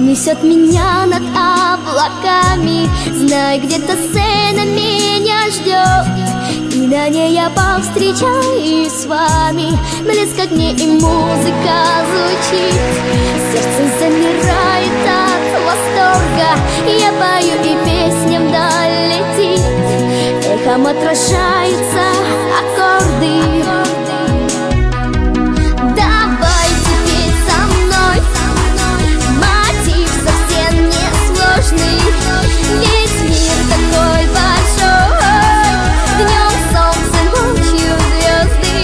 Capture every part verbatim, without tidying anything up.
несет меня над облаками. Знай, где-то сцена меня ждет, и на ней я повстречаюсь с вами. Близко к ней и музыка звучит, сердце замирает от восторга. Я пою, и песня вдаль летит, эхом отражаются аккорды. Давайте петь со мной, мотив совсем не сложный, ведь мир такой большой, днем солнце, ночью звезды.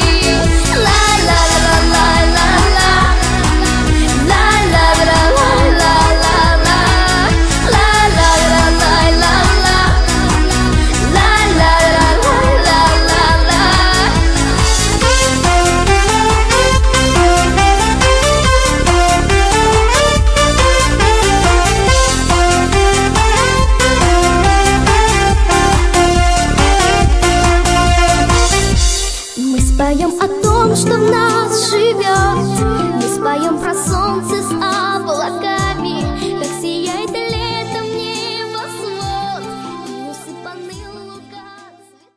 Мы споем о том, что в нас живет, мы споем про солнце,